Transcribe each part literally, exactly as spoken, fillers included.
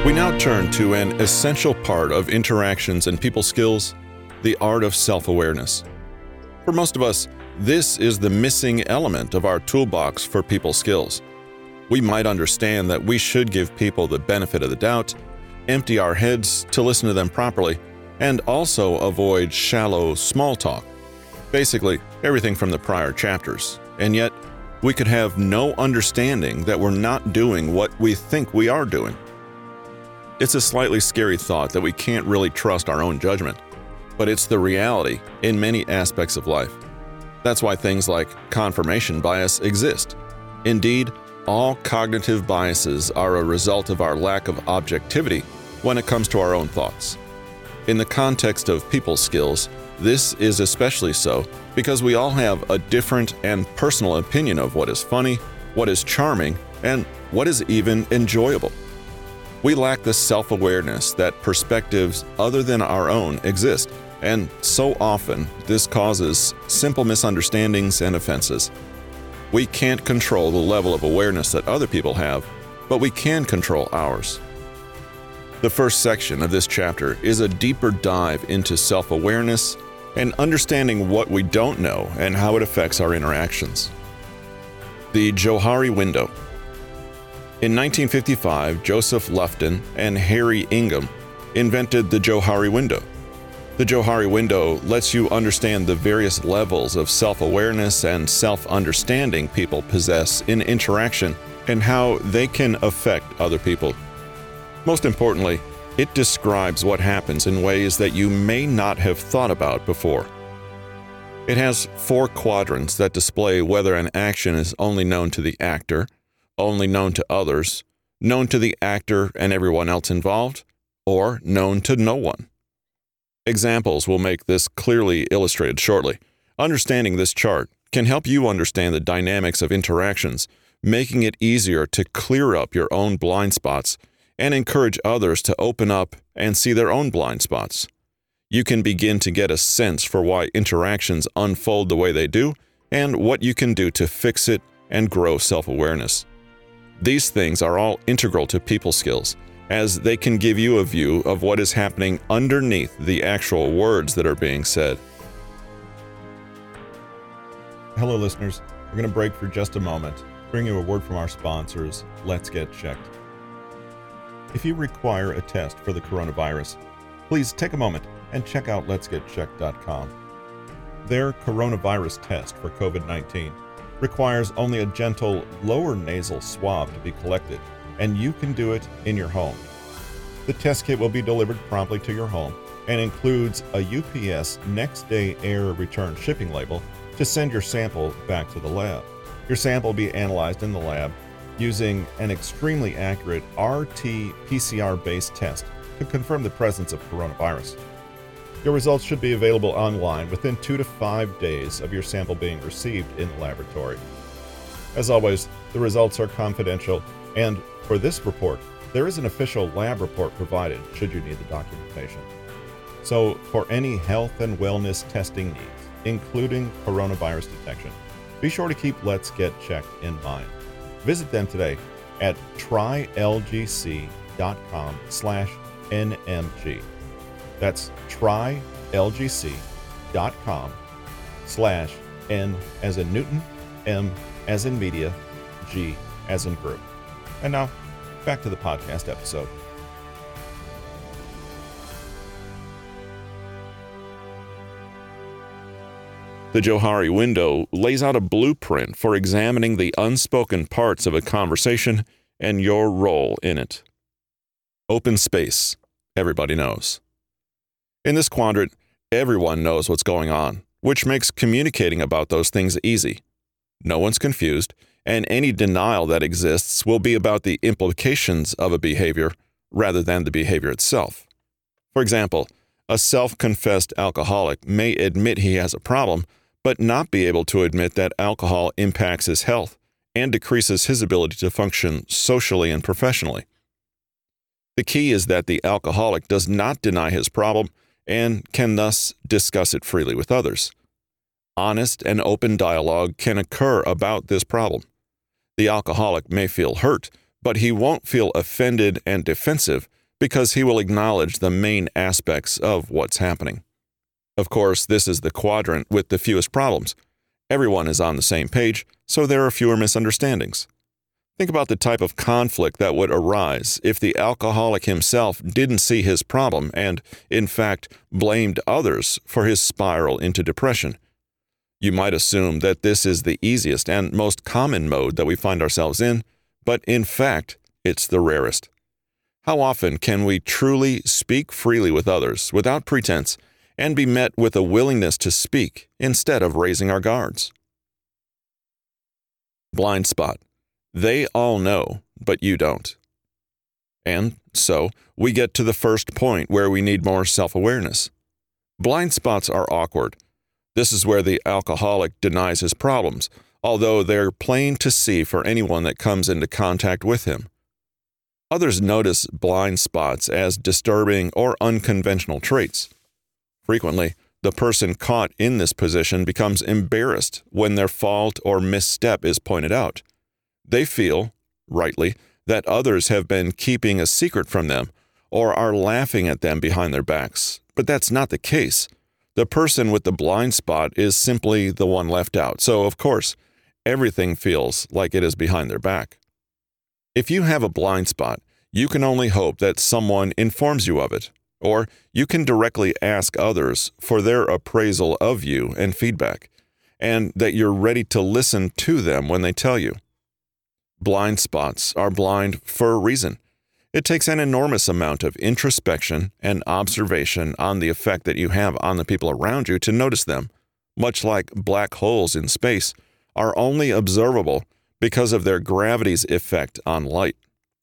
We now turn to an essential part of interactions and people skills, the art of self-awareness. For most of us, this is the missing element of our toolbox for people skills. We might understand that we should give people the benefit of the doubt, empty our heads to listen to them properly, and also avoid shallow small talk. Basically, everything from the prior chapters. And yet, we could have no understanding that we're not doing what we think we are doing. It's a slightly scary thought that we can't really trust our own judgment, but it's the reality in many aspects of life. That's why things like confirmation bias exist. Indeed, all cognitive biases are a result of our lack of objectivity when it comes to our own thoughts. In the context of people skills, this is especially so because we all have a different and personal opinion of what is funny, what is charming, and what is even enjoyable. We lack the self-awareness that perspectives other than our own exist, and so often this causes simple misunderstandings and offenses. We can't control the level of awareness that other people have, but we can control ours. The first section of this chapter is a deeper dive into self-awareness and understanding what we don't know and how it affects our interactions. The Johari Window. In nineteen fifty-five, Joseph Lufton and Harry Ingham invented the Johari Window. The Johari Window lets you understand the various levels of self-awareness and self-understanding people possess in interaction and how they can affect other people. Most importantly, it describes what happens in ways that you may not have thought about before. It has four quadrants that display whether an action is only known to the actor, only known to others, known to the actor and everyone else involved, or known to no one. Examples will make this clearly illustrated shortly. Understanding this chart can help you understand the dynamics of interactions, making it easier to clear up your own blind spots and encourage others to open up and see their own blind spots. You can begin to get a sense for why interactions unfold the way they do and what you can do to fix it and grow self-awareness. These things are all integral to people skills, as they can give you a view of what is happening underneath the actual words that are being said. Hello, listeners. We're going to break for just a moment, bring you a word from our sponsors, Let's Get Checked. If you require a test for the coronavirus, please take a moment and check out lets get checked dot com. Their coronavirus test for covid nineteen requires only a gentle lower nasal swab to be collected, and you can do it in your home. The test kit will be delivered promptly to your home and includes a U P S next day air return shipping label to send your sample back to the lab. Your sample will be analyzed in the lab using an extremely accurate R T P C R-based test to confirm the presence of coronavirus. Your results should be available online within two to five days of your sample being received in the laboratory. As always, the results are confidential, and for this report, there is an official lab report provided should you need the documentation. So, for any health and wellness testing needs, including coronavirus detection, be sure to keep Let's Get Checked in mind. Visit them today at try L G C dot com slash N M G. That's try L G C dot com slash N as in Newton, M as in media, G as in group. And now, back to the podcast episode. The Johari Window lays out a blueprint for examining the unspoken parts of a conversation and your role in it. Open space. Everybody knows. In this quadrant, everyone knows what's going on, which makes communicating about those things easy. No one's confused, and any denial that exists will be about the implications of a behavior rather than the behavior itself. For example, a self-confessed alcoholic may admit he has a problem, but not be able to admit that alcohol impacts his health and decreases his ability to function socially and professionally. The key is that the alcoholic does not deny his problem and can thus discuss it freely with others. Honest and open dialogue can occur about this problem. The alcoholic may feel hurt, but he won't feel offended and defensive because he will acknowledge the main aspects of what's happening. Of course, this is the quadrant with the fewest problems. Everyone is on the same page, so there are fewer misunderstandings. Think about the type of conflict that would arise if the alcoholic himself didn't see his problem and, in fact, blamed others for his spiral into depression. You might assume that this is the easiest and most common mode that we find ourselves in, but in fact, it's the rarest. How often can we truly speak freely with others without pretense and be met with a willingness to speak instead of raising our guards? Blind spot. They all know, but you don't. And so, we get to the first point where we need more self-awareness. Blind spots are awkward. This is where the alcoholic denies his problems, although they're plain to see for anyone that comes into contact with him. Others notice blind spots as disturbing or unconventional traits. Frequently, the person caught in this position becomes embarrassed when their fault or misstep is pointed out. They feel, rightly, that others have been keeping a secret from them or are laughing at them behind their backs, but that's not the case. The person with the blind spot is simply the one left out, so of course, everything feels like it is behind their back. If you have a blind spot, you can only hope that someone informs you of it, or you can directly ask others for their appraisal of you and feedback, and that you're ready to listen to them when they tell you. Blind spots are blind for a reason. It takes an enormous amount of introspection and observation on the effect that you have on the people around you to notice them, much like black holes in space are only observable because of their gravity's effect on light.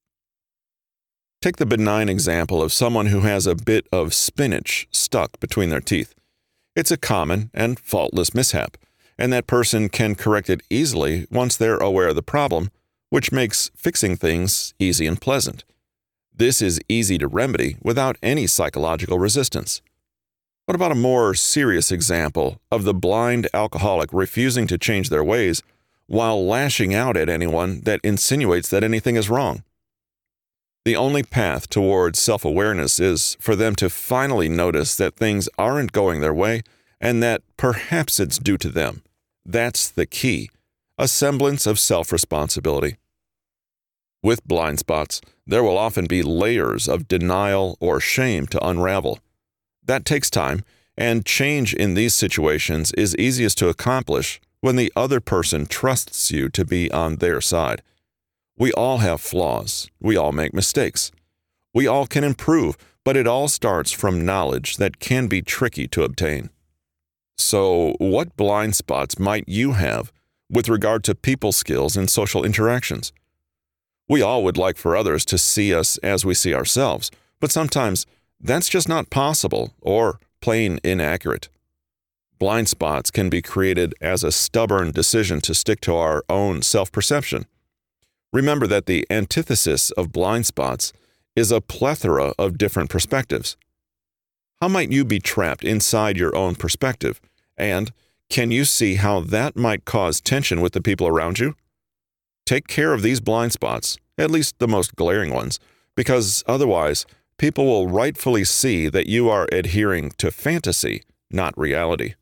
Take the benign example of someone who has a bit of spinach stuck between their teeth. It's a common and faultless mishap, and that person can correct it easily once they're aware of the problem, which makes fixing things easy and pleasant. This is easy to remedy without any psychological resistance. What about a more serious example of the blind alcoholic refusing to change their ways while lashing out at anyone that insinuates that anything is wrong? The only path towards self-awareness is for them to finally notice that things aren't going their way and that perhaps it's due to them. That's the key, a semblance of self-responsibility. With blind spots, there will often be layers of denial or shame to unravel. That takes time, and change in these situations is easiest to accomplish when the other person trusts you to be on their side. We all have flaws. We all make mistakes. We all can improve, but it all starts from knowledge that can be tricky to obtain. So, what blind spots might you have with regard to people skills and social interactions? We all would like for others to see us as we see ourselves, but sometimes that's just not possible or plain inaccurate. Blind spots can be created as a stubborn decision to stick to our own self-perception. Remember that the antithesis of blind spots is a plethora of different perspectives. How might you be trapped inside your own perspective, and can you see how that might cause tension with the people around you? Take care of these blind spots, at least the most glaring ones, because otherwise, people will rightfully see that you are adhering to fantasy, not reality.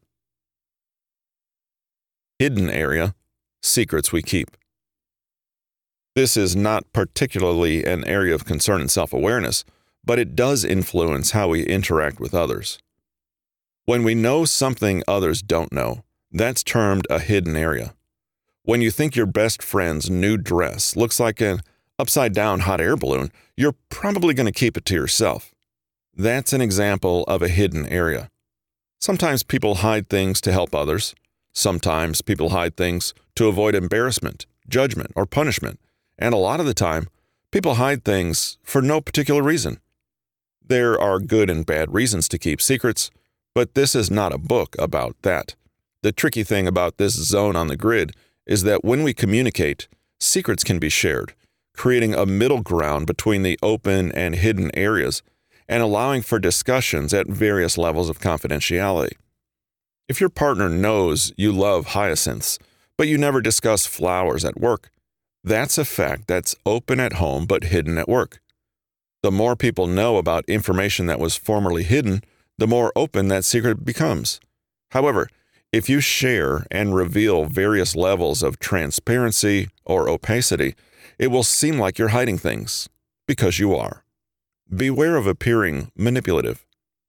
Hidden area, secrets we keep. This is not particularly an area of concern in self-awareness, but it does influence how we interact with others. When we know something others don't know, that's termed a hidden area. When you think your best friend's new dress looks like an upside-down hot air balloon, you're probably going to keep it to yourself. That's an example of a hidden area. Sometimes people hide things to help others. Sometimes people hide things to avoid embarrassment, judgment, or punishment. And a lot of the time, people hide things for no particular reason. There are good and bad reasons to keep secrets, but this is not a book about that. The tricky thing about this zone on the grid is that when we communicate, secrets can be shared, creating a middle ground between the open and hidden areas, and allowing for discussions at various levels of confidentiality. If your partner knows you love hyacinths, but you never discuss flowers at work, That's a fact that's open at home but hidden at work. The more people know about information that was formerly hidden, the more open that secret becomes. However, if you share and reveal various levels of transparency or opacity, it will seem like you're hiding things, because you are. Beware of appearing manipulative.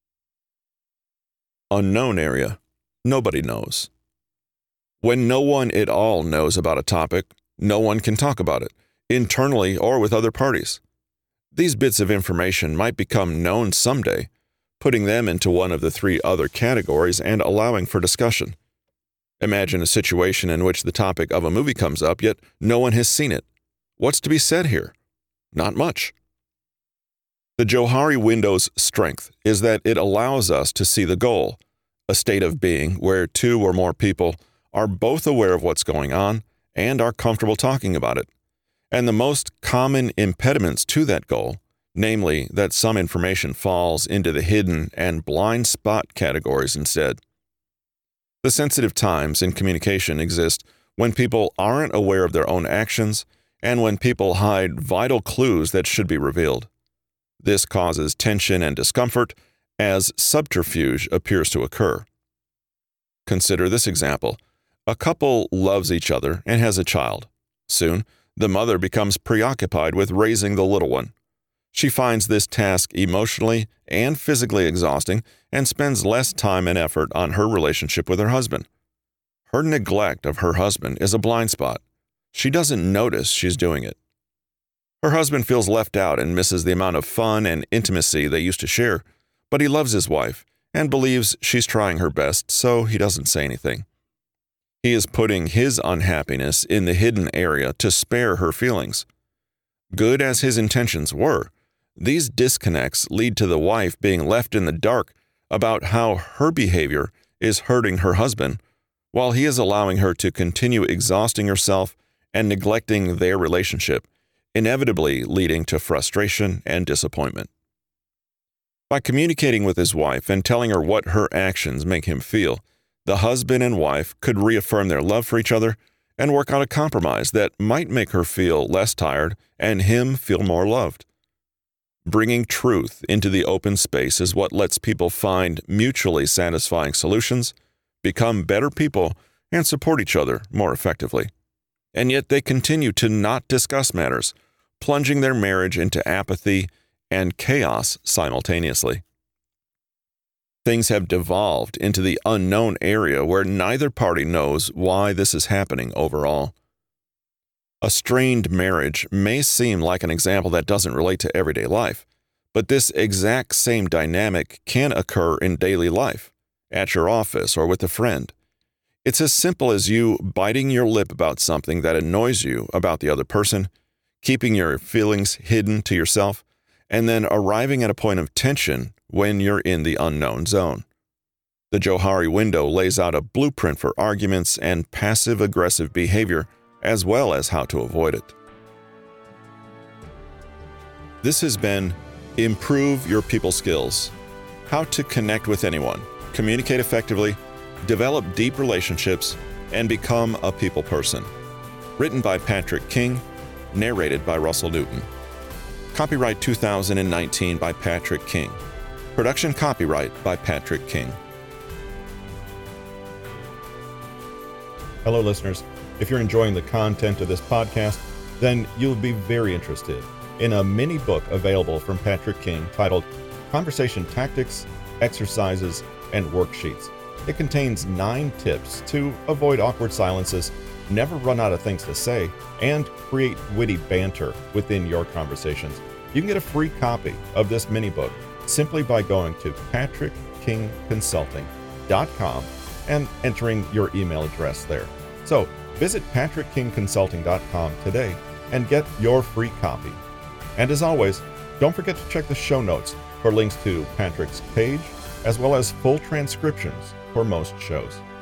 Unknown area. Nobody knows. When no one at all knows about a topic, no one can talk about it, internally or with other parties. These bits of information might become known someday, putting them into one of the three other categories and allowing for discussion. Imagine a situation in which the topic of a movie comes up, yet no one has seen it. What's to be said here? Not much. The Johari window's strength is that it allows us to see the goal, a state of being where two or more people are both aware of what's going on and are comfortable talking about it, and the most common impediments to that goal, namely that some information falls into the hidden and blind spot categories instead. The sensitive times in communication exist when people aren't aware of their own actions and when people hide vital clues that should be revealed. This causes tension and discomfort as subterfuge appears to occur. Consider this example. A couple loves each other and has a child. Soon, the mother becomes preoccupied with raising the little one. She finds this task emotionally and physically exhausting and spends less time and effort on her relationship with her husband. Her neglect of her husband is a blind spot. She doesn't notice she's doing it. Her husband feels left out and misses the amount of fun and intimacy they used to share, but he loves his wife and believes she's trying her best, so he doesn't say anything. He is putting his unhappiness in the hidden area to spare her feelings. Good as his intentions were, these disconnects lead to the wife being left in the dark about how her behavior is hurting her husband, while he is allowing her to continue exhausting herself and neglecting their relationship, inevitably leading to frustration and disappointment. By communicating with his wife and telling her what her actions make him feel, the husband and wife could reaffirm their love for each other and work out a compromise that might make her feel less tired and him feel more loved. Bringing truth into the open space is what lets people find mutually satisfying solutions, become better people, and support each other more effectively. And yet they continue to not discuss matters, plunging their marriage into apathy and chaos simultaneously. Things have devolved into the unknown area where neither party knows why this is happening overall. A strained marriage may seem like an example that doesn't relate to everyday life, but this exact same dynamic can occur in daily life, at your office or with a friend. It's as simple as you biting your lip about something that annoys you about the other person, keeping your feelings hidden to yourself, and then arriving at a point of tension when you're in the unknown zone. The Johari window lays out a blueprint for arguments and passive-aggressive behavior, as well as how to avoid it. This has been Improve Your People Skills: How to Connect with Anyone, Communicate Effectively, Develop Deep Relationships, and Become a People Person. Written by Patrick King, narrated by Russell Newton. Copyright two thousand nineteen by Patrick King. Production copyright by Patrick King. Hello, listeners. If you're enjoying the content of this podcast, then you'll be very interested in a mini book available from Patrick King titled Conversation Tactics, Exercises, and Worksheets. It contains nine tips to avoid awkward silences, never run out of things to say, and create witty banter within your conversations. You can get a free copy of this mini book simply by going to patrick king consulting dot com and entering your email address there. So visit patrick king consulting dot com today and get your free copy. And as always, don't forget to check the show notes for links to Patrick's page, as well as full transcriptions for most shows.